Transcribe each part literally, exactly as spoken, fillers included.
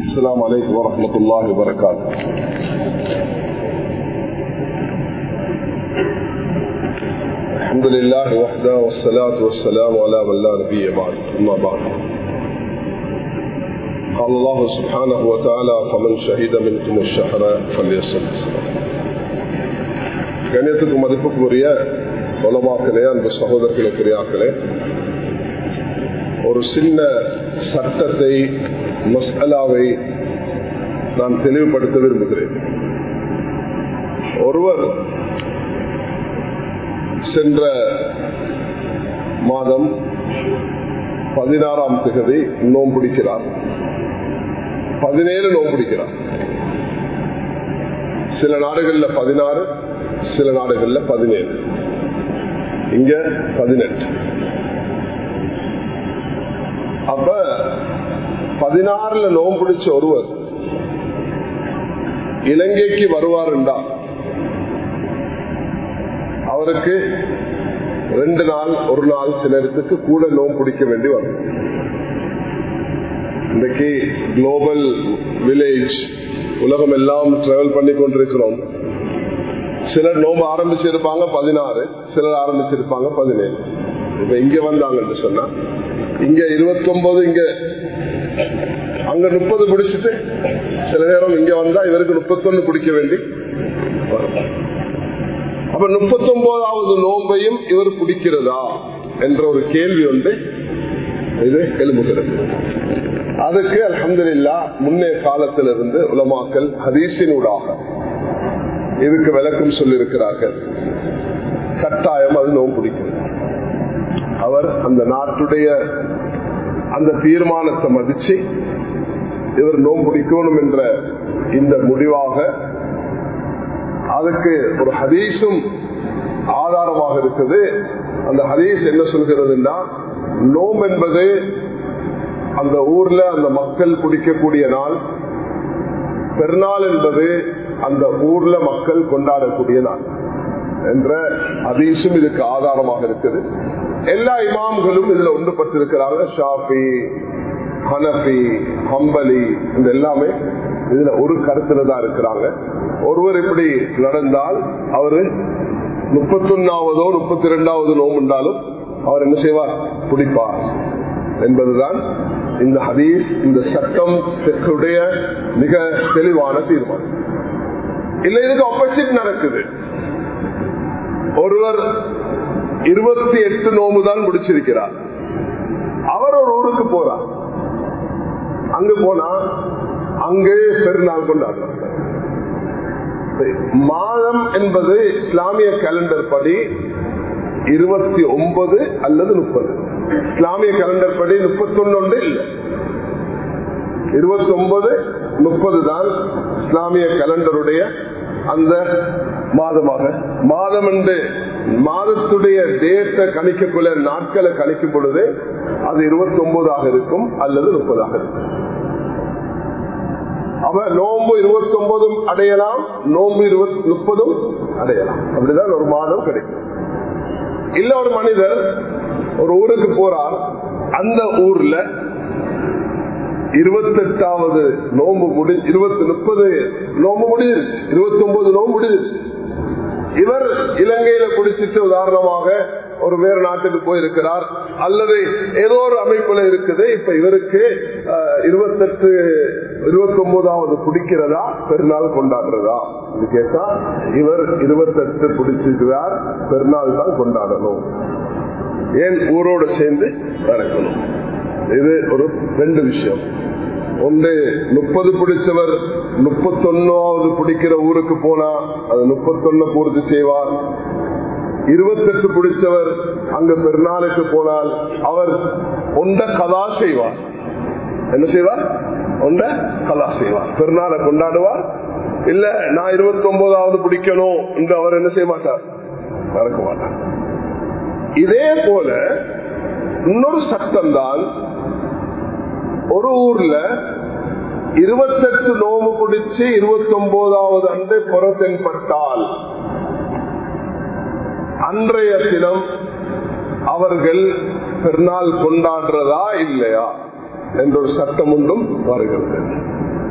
السلام عليكم ورحمة الله وبركاته. الحمد لله وحده والصلاة والسلام على من لا نبي بعد. أما بعد، قال الله سبحانه وتعالى: فمن شهد منكم الشهر فليصم. கண்ணியத்துக்கும் மதிப்புக்கும் உரிய உலமாக்களே, அந்த சகோதரர்களே, பெரியாக்களே, ஒரு சின்ன சட்டத்தை, மஸ்அலாவை நான் தெளிவுபடுத்த விரும்புகிறேன். ஒருவர் சென்ற மாதம் பதினாறாம் தேதி நோன்பு பிடிக்கிறார், பதினேழு நோன்பு பிடிக்கிறார். சில நாடுகள்ல பதினாறு, சில நாடுகள்ல பதினேழு, இங்க பதினெட்டு. அப்ப பதினாறுல நோன்பு பிடிச்ச ஒருவர் இலங்கைக்கு வருவார் என்றால் அவருக்கு ரெண்டு நாள் ஒரு நாள் சிலருக்கு கூட நோன்பு பிடிக்க வேண்டி வரும். இன்றைக்கு குளோபல் வில்லேஜ் உலகம் எல்லாம் டிராவல் பண்ணி கொண்டிருக்கிறோம். சிலர் நோம்பு ஆரம்பிச்சிருப்பாங்க பதினாறு, சிலர் ஆரம்பிச்சிருப்பாங்க பதினேழு. இப்ப இங்க வந்தாங்கன்னு சொன்னா இங்க இருபத்தி ஒன்பது, இங்க அங்க முப்பது பிடிச்சிட்டு சில நேரம் இங்க வந்தா இவருக்கு முப்பத்தி ஒன்னு பிடிக்க வேண்டி வரும். அப்ப முப்பத்தி ஒன்பதாவது நோன்பையும் இவர் பிடிக்கிறதா என்ற ஒரு கேள்வி ஒன்று இது எழும்புகிறது. அதுக்கு அல்ஹம்துலில்லாஹ் முன்னே காலத்திலிருந்து உலமாக்கள் ஹதீஸினூடாக இதுக்கு விளக்கம் சொல்லியிருக்கிறார்கள். கட்டாயம் அது நோன்பு பிடிக்கிறது. அவர் அந்த நாட்டுடைய அந்த தீர்மானத்தை மதிச்சு இவர் நோன்பு பிடிக்கணும் என்ற இந்த முடிவாக, அதுக்கு ஒரு ஹதீஸும் ஆதாரமாக இருக்குது. அந்த ஹதீஸ் என்ன சொல்கிறதுன்னா, நோன்பு என்பது அந்த ஊர்ல அந்த மக்கள் பிடிக்கக்கூடிய நாள், பெருநாள் என்பது அந்த ஊர்ல மக்கள் கொண்டாடக்கூடிய நாள் என்ற ஹதீஸும் இதுக்கு ஆதாரமாக இருக்குது. எல்லா இமாம்களும் இதுல ஒன்றுபட்டிருக்கிறாங்க. ஷாஃபி, ஹனஃபி, ஹம்பலி, இந்த எல்லாமே இதுல ஒரு கருத்துல தான் இருக்கிறாங்க. ஒருவர் இப்படி நடந்தால் அவரு முப்பத்தி ஒன்னாவதோ முப்பத்தி இரண்டாவது நோம்புண்டாலும் அவர் என்ன செய்வார்? பிடிப்பார் என்பதுதான் இந்த ஹதீஸ், இந்த சட்டம் மிக தெளிவான தீர்மானம். இல்ல, இதுக்கு ஆப்போசிட் நடக்குது. ஒருவர் இருபத்தி எட்டு நோம்பு தான் முடிச்சிருக்கிறார். அவர் ஒரு ஊருக்கு போறார். அங்கு போனா அங்கே பெருநாள் கொண்டாடுறார். மாதம் என்பது இஸ்லாமிய கேலண்டர் படி இருபத்தி ஒன்பது அல்லது முப்பது. இஸ்லாமிய கேலண்டர் படி முப்பத்தி ஒன்னு இல்லை, இருபத்தி ஒன்பது முப்பது தான் இஸ்லாமிய கேலண்டருடைய அந்த மாதமாக. மாதம் என்று மாதத்துடைய டேட்டை கணிக்கக்குள்ள நாட்களை கணிக்கும் பொழுது அது இருபத்தி ஒன்பதாக இருக்கும் அல்லது முப்பதாக இருக்கும். அவ நோன்பு இருபத்தி ஒன்பதும் அடையலாம், நோன்பு முப்பதும் அடையலாம். அப்படிதான் ஒரு மாதம் கிடைக்கும். இல்ல, ஒரு மனிதர் ஒரு ஊருக்கு போறார். அந்த ஊர்ல இருபத்தி எட்டாவது நோம்பு முடி இருபத்தி முப்பது நோம்பு முடிஞ்சிருச்சு, இருபத்தி ஒன்பது நோம்பு முடிஞ்சிருச்சு. இவர் இலங்கையில குடிச்சிட்டு உதாரணமாக ஒரு வேறு நாட்டுக்கு போயிருக்கிறார், அல்லது ஏதோ ஒரு அமைப்புல இருக்குது. இப்ப இவருக்கு இருபத்தி எட்டு இருபத்தி ஒன்பதாவது குடிக்கிறதா பெருநாள் கொண்டாடுறதா கேட்டா, இவர் இருபத்தி எட்டு பிடிச்சிருக்கிறார், பெருநாள் தான் கொண்டாடணும், ஏன் ஊரோடு சேர்ந்து நடக்கணும். இது ஒரு ரெண்டு விஷயம். ஒன்று, முப்பது பிடிச்சவர் முப்பத்தி ஒன்னாவது பிடிக்கிற ஊருக்கு போனா அது முப்பத்தி ஒன்னு பூர்த்தி செய்வார். இருபத்தி எட்டு பிடிச்சவர் அங்க பெருநாளுக்கு போனால் அவர் ஒன்ற கலா செய்வார். என்ன செய்வார்? ஒன்ற கலா செய்வார், பெருநாளை கொண்டாடுவார். இல்ல, நான் இருபத்தி ஒன்பதாவது பிடிக்கணும் என்று அவர் என்ன செய்ய மாட்டார், நடக்க மாட்டார். இதே போல இன்னொரு சட்டம் தான், ஒரு ஊர்ல இருபத்தி எட்டு நோம்பு பிடிச்சு இருபத்தி ஒன்பதாவது அன்று புறத்தென்பட்டால் அன்றைய தினம் அவர்கள் பெருநாள் கொண்டாடுறதா இல்லையா என்ற ஒரு சட்டம் ஒன்றும் வருகிறது.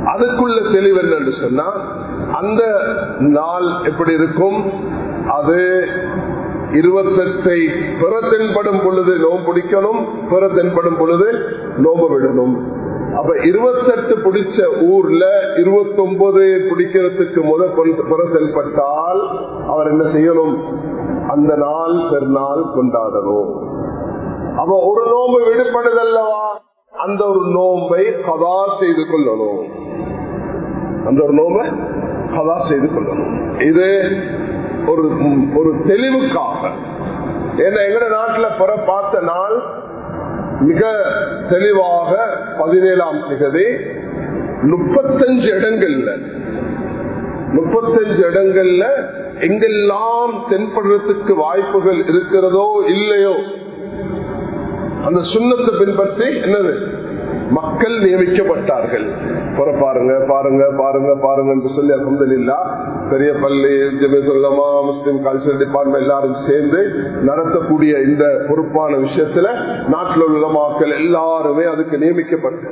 அதுக்குள்ள தெளிவு என்னன்னு சொன்னா அந்த நாள் எப்படி இருக்கும், அது இருபத்தெட்டை பிற தென்படும் பொழுது நோம்பு பிடிக்கணும், பிற தென்படும் பொழுது நோம்பு விடணும். அப்ப இருபத்தெட்டு பிடிச்ச ஊர்ல இருபத்தி ஒன்பது பிடிக்கிறதுக்கு முதல் பிற தென்பட்டால் அவர் என்ன செய்யணும், அந்த நாள் பெருநாள் கொண்டாடணும். அப்ப ஒரு நோம்பு விடுபடுதல்லவா, அந்த ஒரு நோம்பை கதா செய்து கொள்ளணும், அந்த ஒரு நோம்பை கதா செய்து கொள்ளணும். இது ஒரு ஒரு தெளிவுக்காக. ஏன்னா எங்க நாட்டில் பிற பார்த்த நாள் மிக தெளிவாக பதினேழாம் திகதி முப்பத்தஞ்சு இடங்கள்ல முப்பத்தஞ்சு இடங்கள்ல எங்கெல்லாம் தென்படுறதுக்கு வாய்ப்புகள் இருக்கிறதோ இல்லையோ அந்த சுண்ணத்தை பின்பற்றி என்னது மக்கள் நியமிக்கப்பட்டார்கள். பாருங்க பாருங்க பாருங்க பாருங்க என்று சொல்லி அல்ஹம்துலில்லாஹ் பெரிய பள்ளி, ஜமீஅத்துல் உலமா, முஸ்லிம் கல்ச்சரல் டிபார்ட்மெண்ட் எல்லாரும் சேர்ந்து நடத்தக்கூடிய இந்த பொறுப்பான விஷயத்துல நாட்டில் உள்ள உலமாக்கள் எல்லாருமே அதுக்கு நியமிக்கப்பட்டார்.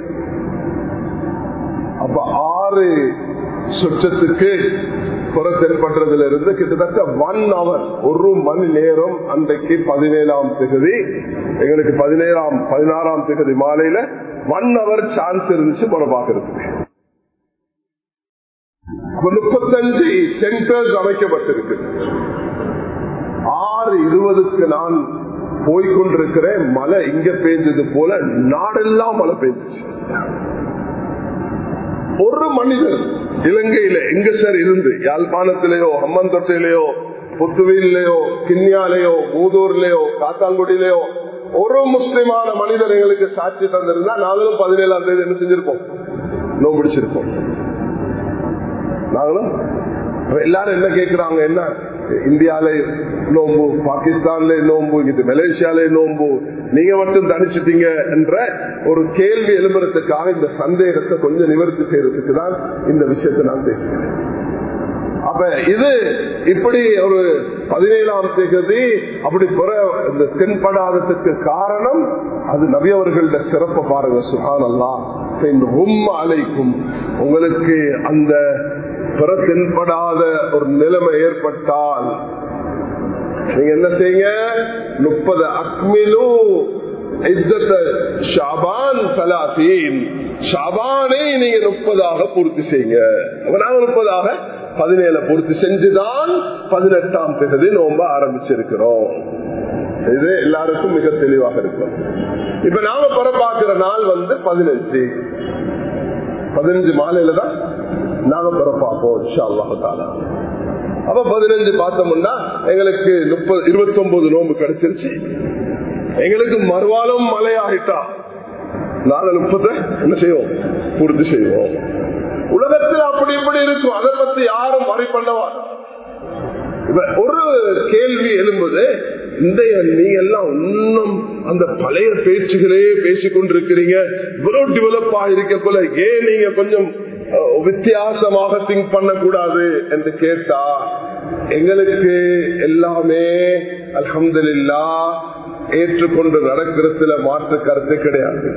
அப்ப ஆறு சொச்சத்துக்கு புற தென்படுறதுல இருந்து கிட்டத்தட்ட ஒன் அவர் ஒரு மணி நேரம் அன்றைக்கு பதினேழாம் திகதி எங்களுக்கு பதினேழாம் பதினாறாம் திகதி மாலையில ஒன் அவர் சான்ஸ் இருந்துச்சு புற பாக்குறதுக்கு. முப்பத்தஞ்சு சென்டர்ஸ் அமைக்கப்பட்டிருக்கு. ஆறு இருபதுக்கு நான் போய்கொண்டிருக்கிறேன், மழை இங்க பெய்ஞ்சது போல நாடெல்லாம் மழை பெய்ஞ்சிச்சு. ஒரு மனிதர் இலங்கையில எங்க சார் இருந்து யாழ்ப்பாணத்திலேயோ ஹம்மந்தொட்டையிலேயோ புத்துவிலேயோ கிண்ணியாலேயோ மூதூர்லயோ காத்தாங்குடியிலேயோ ஒரு முஸ்லிமான மனிதர் எங்களுக்கு சாட்சி தந்திருந்தா நாங்களும் பதினேழாம் தேதி என்ன செஞ்சிருப்போம், நோம்பு பிடிச்சிருப்போம். நாங்களும் எல்லாரும் என்ன கேட்கிறாங்க, என்ன இந்தியால நோம்பு, பாகிஸ்தான்ல நோம்பு, இது மலேசியால நோம்பு, நீங்க மட்டும் தனிச்சிட்டீங்க என்ற ஒரு கேள்வி எழுப்புறதுக்காக இந்த சந்தேகத்தை கொஞ்சம் நிவர்த்தி செய்யறதுக்கு தான் இந்த விஷயத்தை நான் பேசுகிறேன். அப்ப இது இப்படி ஒரு பதினேழாம் தேதி அப்படி புற இந்த தென்படாததுக்கு காரணம் அது நபி அவர்களோட சிறப்பை பாருங்க. சுப்ஹானல்லாஹ். இந்த உம்ம அலைக்கும் உங்களுக்கு அந்த புற தென்படாத ஒரு நிலைமை ஏற்பட்டால் நீங்க என்ன செய்யுங்க, முப்பது அக்மிலு ஷாபான் சலாத்தீன், ஷாபானை நீங்க முப்பதாக பூர்த்தி செய்யுங்க. நாங்க முப்பதாக பதினேழு பூர்த்தி செஞ்சுதான் பதினெட்டாம் தேதி நோம்ப ஆரம்பிச்சிருக்கிறோம். இது எல்லாருக்கும் மிக தெளிவாக இருக்கும். இப்ப நாம பிறப்பாக்குற நாள் வந்து பதினஞ்சு பதினஞ்சு மாலையில தான் நாங்க பிறப்பாப்போம் இன்ஷா அல்லாஹ் தஆலா. அப்ப பதினஞ்சு பார்த்தோம்னா எங்களுக்கு முப்பது இருபத்தி ஒன்பது நோம்பு கிடைச்சிருச்சு. எங்களுக்கு மறுவாலும் மழை ஆகிட்டா நாலு முப்பது என்ன செய்வோம், பூர்த்தி செய்வோம். உலகத்தில் அப்படி இப்படி இருக்கும், அதை பத்தி யாரும் வரி பண்ணவா. ஒரு கேள்வி எழும்புது, இந்த நீங்க எல்லாம் இன்னும் அந்த பழைய பேச்சுகளே பேசிக்கொண்டிருக்கிறீங்க, இவ்வளவு டெவலப் ஆகிருக்க போல ஏன் நீங்க கொஞ்சம் வித்தியாசமாக திங்க் பண்ணக்கூடாது என்று கேட்டா, எங்களுக்கு எல்லாமே அல்ஹம்துலில்லாஹ் ஏற்றுக்கொண்டு நடக்கிறதுல மாற்று கருத்து கிடையாது.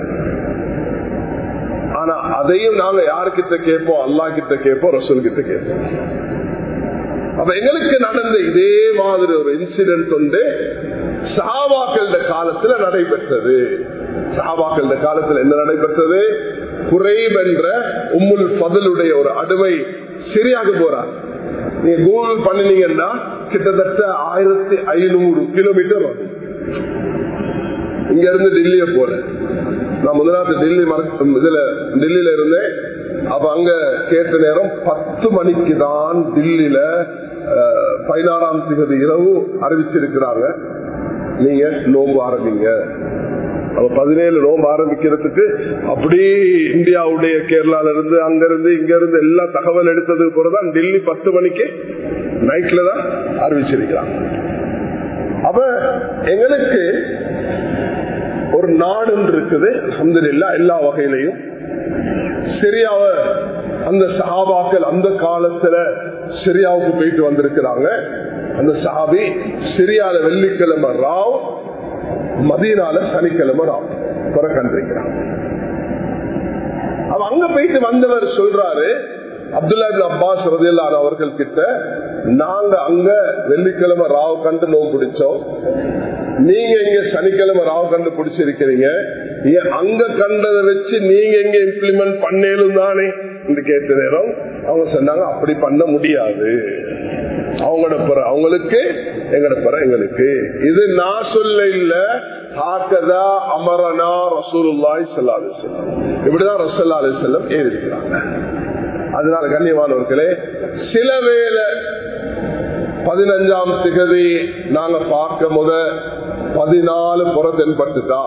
ஆனா அதையும் நாங்க யாருக்கிட்ட கேட்போம், அல்லாஹ் கிட்ட கேட்போம், ரசூல் கிட்ட கேட்போம். அப்ப எங்களுக்கு நடந்த இதே மாதிரி ஒரு இன்சிடென்ட் வந்து சஹாபாக்களோட காலத்துல நடைபெற்றது. சஹாபாக்களோட காலத்துல என்ன நடைபெற்றது, குறைப் என்ற உம்முல் ஃபதுலுடைய ஒரு அடிமை சிரியாக்கு போறார். நீங்க கூகுள் பண்ணினீங்கன்னா கிட்டத்தட்ட ஆயிரத்தி ஐநூறு கிலோமீட்டர் வரும் இங்க இருந்து டெல்லிய போற. நான் முதலாவது டெல்லி இதுல டெல்லியில இருந்தேன். அப்ப அங்க கேட்ட நேரம் பத்து மணிக்கு தான் டெல்லியில பதினாறாம் தேதி இரவு அறிவிச்சிருக்கிறாங்க, நீங்க நோம்பு ஆரம்பிங்க. அப்ப பதினேழு நோம்பு ஆரம்பிக்கிறதுக்கு அப்படி இந்தியாவுடைய கேரளால இருந்து அங்க இருந்து இங்க இருந்து எல்லா தகவல் எடுத்ததுக்கு பிறகுதான் டெல்லி பத்து மணிக்கு நைட்ல தான் அறிவிச்சிருக்கிறாங்க. அப்ப எங்களுக்கு ஒரு நாடு இருக்குது அல்ஹம்துலில்லாஹ் எல்லா வகையிலையும். சிரியாவ அந்த சஹாபாக்கள் அந்த காலத்துல சிரியாவுக்கு போயிட்டு வந்திருக்கிறாங்க. அந்த சஹாபி சிரியால வெள்ளிக்கிழமை ராவ், மதீனால சனிக்கிழமை ராவ் பிறக்கண்டிருக்கிறாங்க. அவ அங்க அவங்க போயிட்டு வந்தவர் சொல்றாரு, அப்துல்லா இப்னு அப்பாஸ் ரலியல்லாஹு அன்ஹு அவர்கள் கிட்ட, நாங்க அங்க வெள்ளிக்கிழமை ராவு கண்டு நோம்பு பிடிச்சோம், நீங்க இங்க சனிக்கிழமை ராவு கண்டு பிடிச்சிருக்கிறீங்க, அங்க கண்டதை வச்சு நீங்க எங்க இம்ப்ளிமெண்ட் பண்ணேலும் தானே என்று கேட்ட நேரம் அவங்க சொன்னாங்க, அப்படி பண்ண முடியாது, அவங்களோட பிற அவங்களுக்கு எங்கட பிற எங்களுக்கு. இது நான் சொல்ல இல்ல, ஹாகதா அமரனா ரசூலுல்லாஹி ஸல்லல்லாஹு அலைஹி வஸல்லம், இப்படிதான் ரசூலுல்லாஹி அலைஹி வஸல்லம் ஏறிக்கிறாங்க. அதனால கண்ணியமானவர்களே, சில வேளை பதினஞ்சாம் திகதி நாங்க பார்க்க முத பதினாலு புற தென்பட்டுட்டா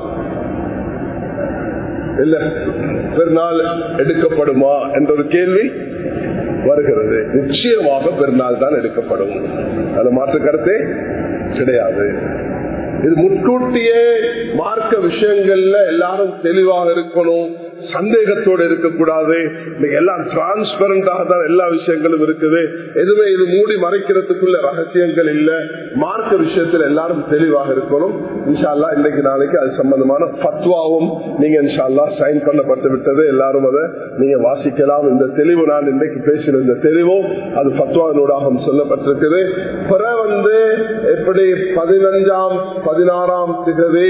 இல்ல பெருநாள் எடுக்கப்படுமா என்ற ஒரு கேள்வி வருகிறது. நிச்சயமாக பெருநாள் தான் எடுக்கப்படும், அது மாற்று கருத்தே கிடையாது. இது முன்கூட்டியே மார்க்க விஷயங்கள்ல எல்லாரும் தெளிவாக இருக்கணும், சந்தேகத்தோடு இருக்கக்கூடாது. எல்லாம் டிரான்ஸ்பரண்டாக தான் எல்லா விஷயங்களும் இருக்குது. எதுவுமே இது மூடி மறைக்கிறதுக்குள்ள ரகசியங்கள் இல்ல. மார்க்க விஷயத்துல எல்லாரும் தெளிவாக இருக்கணும். இன்ஷா அல்லாஹ் இன்னைக்கு நாளைக்கு அது சம்பந்தமான ஃபத்வாவும் நீங்க இன்ஷா அல்லாஹ் சைன் பண்ணப்பட்டு விட்டது, எல்லாரும் அதை நீங்க வாசிக்கலாம். இந்த தெளிவு நான் இன்னைக்கு பேசின இந்த தெளிவும் அது ஃபத்வாவினூடாக சொல்லப்பட்டிருக்குது. பிற வந்து எப்படி பதினஞ்சாம் பதினாறாம் திகதி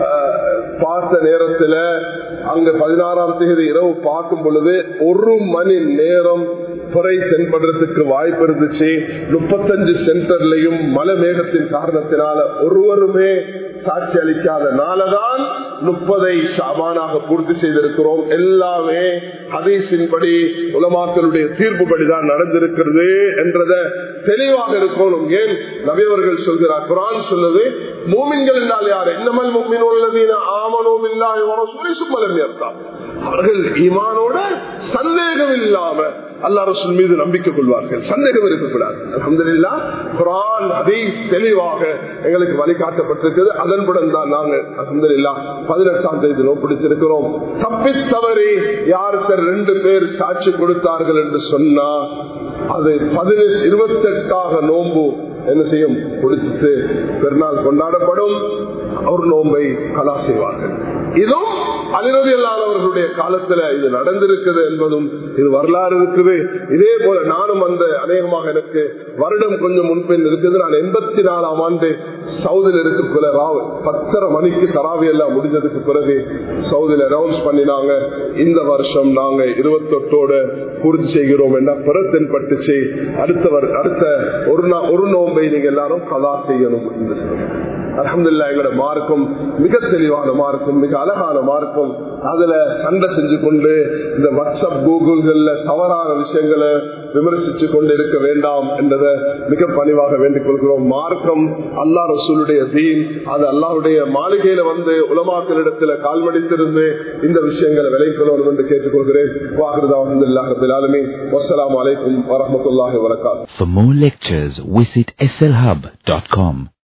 பார்த்த நேரத்துல அங்க பதினாறாம் தேதி இரவு பார்க்கும் பொழுது ஒரு மணி நேரம் துறை தென்படுறதுக்கு வாய்ப்பு இருந்துச்சு. முப்பத்தஞ்சு சென்டர்லையும் மழை மேகத்தின் காரணத்தினால ஒருவருமே சாட்சி அளிக்காதனாலதான் முப்பதை ஷாபானாக பூர்த்தி செய்திருக்கிறோம். எல்லாமே ஹதீஸின்படி உலமாக்களுடைய தீர்ப்புபடிதான் நடந்திருக்கிறது என்றத தெளிவாக இருக்கணும். ஏன் நபியவர்கள் சொல்கிறார், குர்ஆன் சொல்லுது, மூமின்கள் என்றால் யார்? இன்னமல் முஃமினூல்லதீன ஆமனூ பில்லாஹி வ ரசூலிஹி ஸும்ம லம் யர்தாபு. அவர்கள் ஈமானோட சந்தேகம் இல்லாம அல்லாஹ் ரசூல் மீது நம்பிக்கை கொள்வார்கள், சந்தேகம் இருக்கக்கூடாது. அல்ஹம்துலில்லாஹ் குர்ஆன் ஹதீஸ் தெளிவாக எங்களுக்கு வழிகாட்டப்பட்டிருக்கிறது. அதன்புடன் தான் நாங்கள் அல்ஹம்துலில்லாஹ் பதினெட்டாம் தேதி நோப்பிடித்திருக்கிறோம். தப்பி தவறி யார் சார் ரெண்டு பேர் சாட்சி கொடுத்தார்கள் என்று சொன்னா அது பதினெட்டு இருபத்தி எட்டாக நோன்பு என்ன செய்யும் குடிச்சிட்டு பெருநாள் கொண்டாடப்படும். ஒரு நோன்பை கலா செய்வார்கள். இதுவும் அலிரலியல்லாஹுடைய காலத்துல இது நடந்திருக்குது என்பதும் இது வரலாறு இருக்குது. இதே போல நானும் அந்த அநேகமாக எனக்கு வருடம் கொஞ்சம் முன்பின் இருக்குது. நான் எண்பத்தி நாலாம் ஆண்டு சவுதியில் இருக்கிற ராவ் பத்தரை மணிக்கு தராவி எல்லாம் முடிஞ்சதுக்கு பிறகு சவுதியில் அனௌன்ஸ் பண்ணினாங்க, இந்த வருஷம் நாங்க இருபத்தி எட்டோட பூர்த்தி செய்கிறோம் என்ற பிற தென்பட்டுச்சு. அடுத்தவர் அடுத்த ஒரு ஒரு நோன்பை நீங்க எல்லாரும் கலா செய்யணும் என்று சொல்லுங்க. அல்ஹம்துலில்லாஹ் எங்களோட மார்க்கம் மிக தெளிவான மார்க்கம், மிக அழகான மார்க்கம். அதுல சண்டை செஞ்சு கொண்டு இந்த வாட்ஸ்அப் கூகுள்கள்ல தவறான விஷயங்களை விமர்சிச்சு கொண்டு இருக்க வேண்டாம் என்பதை மிக பணிவாக வேண்டிக் கொள்கிறோம். மார்க்கம் அல்லாஹ் ரசூலுடைய தீன், அது அல்லாஹ்வுடைய மாளிகையில வந்து உலமாக்களிடத்துல கால்மடித்திருந்து இந்த விஷயங்களை விளைக்கணும் என்று கேட்டுக்கொள்கிறேன். அல்ஹம்துலில்லாஹ் ரப்பில் ஆலமீன். வஸ்ஸலாமு அலைக்கும் வரஹ்மத்துல்லாஹி வபரகாத்துஹு. For more lectures, visit S L hub dot com.